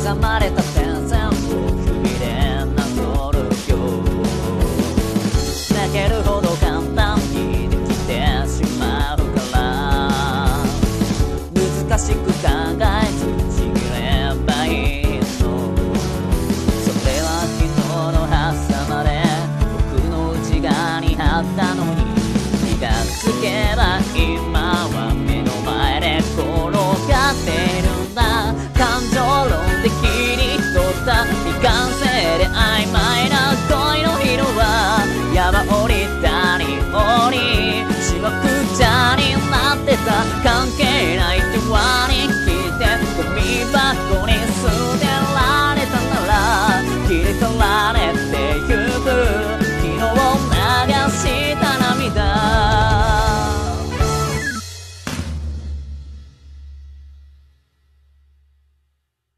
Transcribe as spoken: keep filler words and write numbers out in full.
歪まれた点線を指でなぞるよ。泣けるほど簡単にできてしまうから難しく考えずちぎればいいの。それは昨日の朝まで僕の内側にあったのに気がつけば今は目の前で転がっているんだ。感情論で切り取った未完成で曖昧な恋の色は山降り谷降りしわくちゃになってた。関係ないって笑